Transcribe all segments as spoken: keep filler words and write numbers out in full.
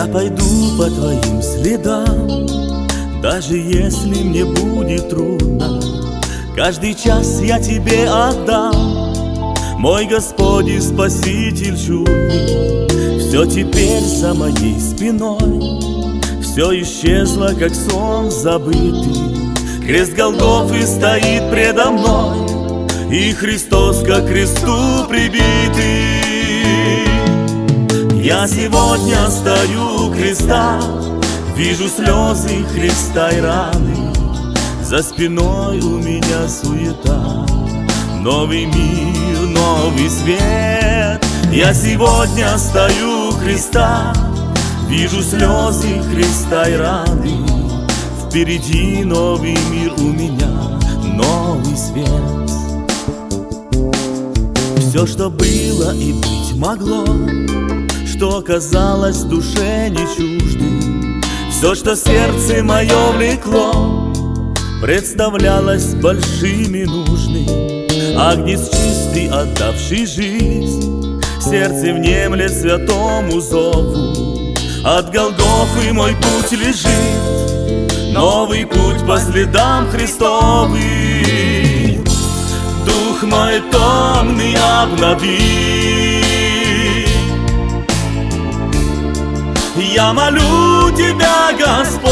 Я пойду по твоим следам, даже если мне будет трудно. Каждый час я тебе отдам, мой Господь и Спаситель чудный. Все теперь за моей спиной, все исчезло, как сон забытый. Крест Голгофы стоит предо мной, и Христос ко кресту прибитый. Я сегодня стою у креста, вижу слезы Христа и раны. За спиной у меня суета, новый мир, новый свет. Я сегодня стою у креста, вижу слезы Христа и раны. Впереди новый мир у меня, новый свет. Все, что было и быть могло, что казалось душе не чуждым, все, что сердце мое влекло, представлялось большим и нужным. Агнец чистый, отдавший жизнь, сердце внемлет святому зову. От Голгофы мой путь лежит, новый путь по следам Христовым. Дух мой томный обнови. Я молю Тебя, Господь.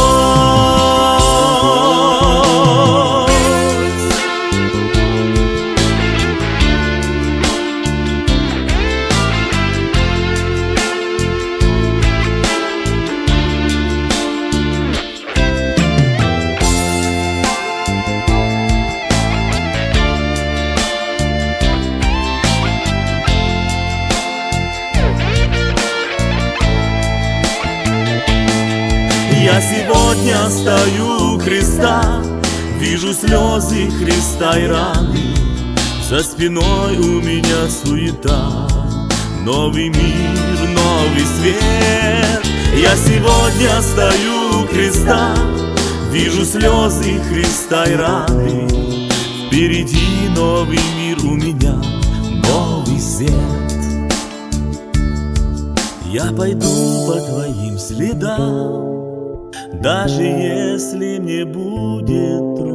Я сегодня стою у креста, вижу слезы Христа и раны. За спиной у меня суета, новый мир, новый свет. Я сегодня стою у креста, вижу слезы Христа и раны. Впереди новый мир у меня, новый свет. Я пойду по твоим следам, даже если мне будет трудно.